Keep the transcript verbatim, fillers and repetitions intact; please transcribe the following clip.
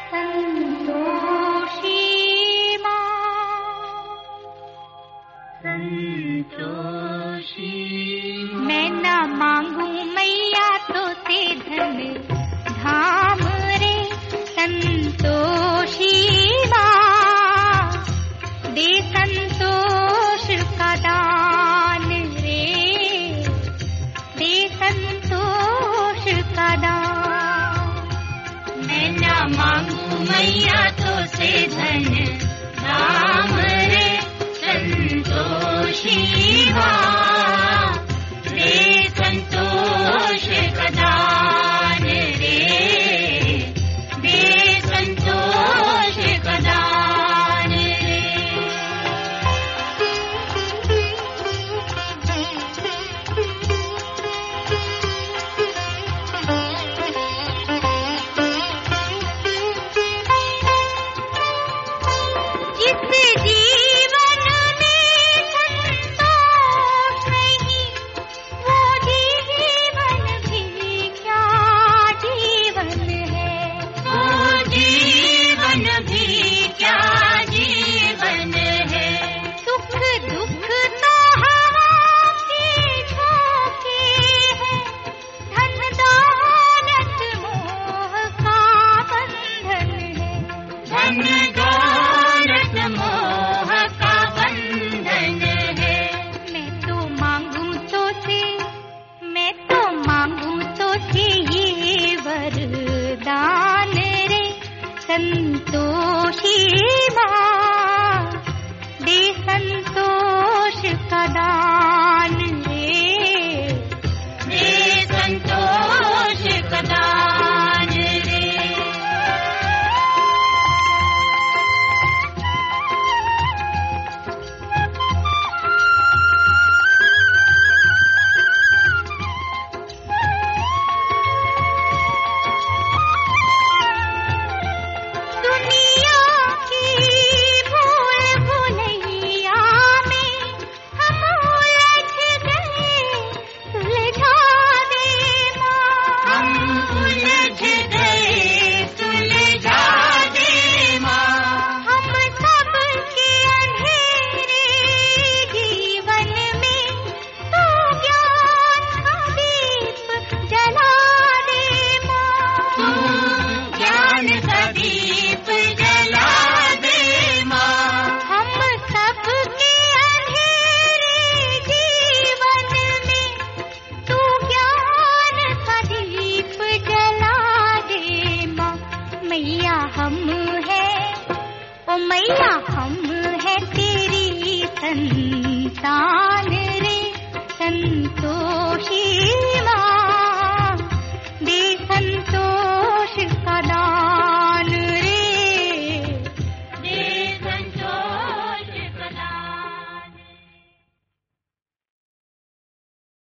संतोषी मैं न मांगू मैया तो से धन धाम रे संतोषी माँ दे संतोष का दान रे दे संतोष का दान। मैं न मांगू मैया तो से धन धाम रे संतोषी माँ दे संतोष का दान रे दे संतोष का दान रे। जिस जीवन में संतोष नहीं वो जीवन भी क्या जीवन है वो जीवन भी क्या जीवन है। सुख दुख तो हवा की झोंके है धन दौलत मोह का बंधन है धन दौलत मोह का बंधन है। मैं तो मांगू तो से मैं तो मांगू तो से ये वरदान रे संतोषी माँ दे संतोष का दान रे दे संतोष का दान रे। दुनिया की भूल भुलैया में हम उलझ गए सुलझा दे माँ हम उलझ गए सुलझा दे माँ। हम सब के अंधेरे जीवन में तू ज्ञान का दीप जला दे माँ तू ज्ञान का दीप जला दे माँ। हम सब के अंधेरे जीवन में तू ज्ञान का दीप जला दे माँ। मैया हम है ओ मैया हम है तेरी संतान